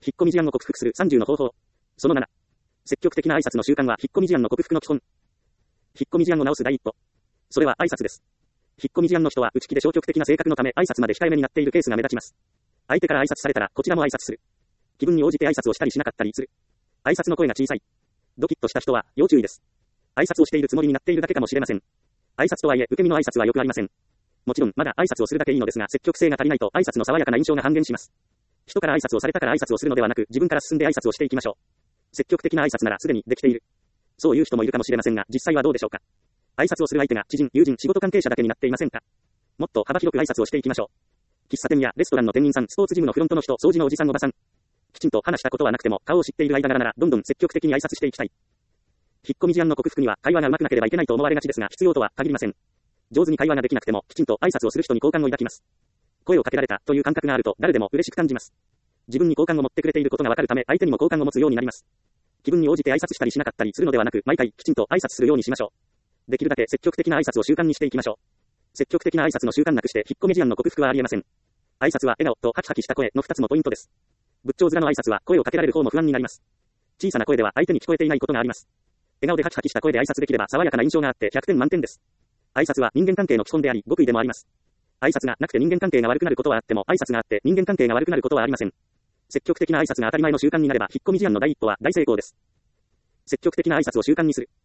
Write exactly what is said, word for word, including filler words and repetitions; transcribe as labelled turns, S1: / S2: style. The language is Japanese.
S1: 引っ込み思案を克服するさんじゅうの方法。そのなな。積極的な挨拶の習慣は引っ込み思案の克服の基本。引っ込み思案を直す第一歩。それは挨拶です。引っ込み思案の人は内気で消極的な性格のため挨拶まで控えめになっているケースが目立ちます。相手から挨拶されたらこちらも挨拶する。気分に応じて挨拶をしたりしなかったりする。挨拶の声が小さい。ドキッとした人は要注意です。挨拶をしているつもりになっているだけかもしれません。挨拶とはいえ受け身の挨拶はよくありません。もちろんまだ挨拶をするだけいいのですが、積極性が足りないと挨拶の爽やかな印象が半減します。人から挨拶をされたから挨拶をするのではなく、自分から進んで挨拶をしていきましょう。積極的な挨拶ならすでにできている。そういう人もいるかもしれませんが、実際はどうでしょうか。挨拶をする相手が知人、友人、仕事関係者だけになっていませんか。もっと幅広く挨拶をしていきましょう。喫茶店やレストランの店員さん、スポーツジムのフロントの人、掃除のおじさんおばさん。きちんと話したことはなくても顔を知っている間柄ならどんどん積極的に挨拶していきたい。引っ込み思案の克服には会話が上手くなければいけないと思われがちですが、必要とは限りません。上手に会話ができなくてもきちんと挨拶をする人に好感を抱きます。声をかけられたという感覚があると誰でも嬉しく感じます。自分に好感を持ってくれていることがわかるため相手にも好感を持つようになります。気分に応じて挨拶したりしなかったりするのではなく、毎回きちんと挨拶するようにしましょう。できるだけ積極的な挨拶を習慣にしていきましょう。積極的な挨拶の習慣なくして引っ込み思案の克服はありえません。挨拶は笑顔とハキハキした声のふたつのポイントです。仏頂面の挨拶は声をかけられる方も不安になります。小さな声では相手に聞こえていないことがあります。笑顔でハキハキした声で挨拶できれば爽やかな印象があってひゃくてん満点です。挨拶は人間関係の基本であり、極意でもあります。挨拶がなくて人間関係が悪くなることはあっても、挨拶があって人間関係が悪くなることはありません。積極的な挨拶が当たり前の習慣になれば、引っ込み思案の第一歩は大成功です。積極的な挨拶を習慣にする。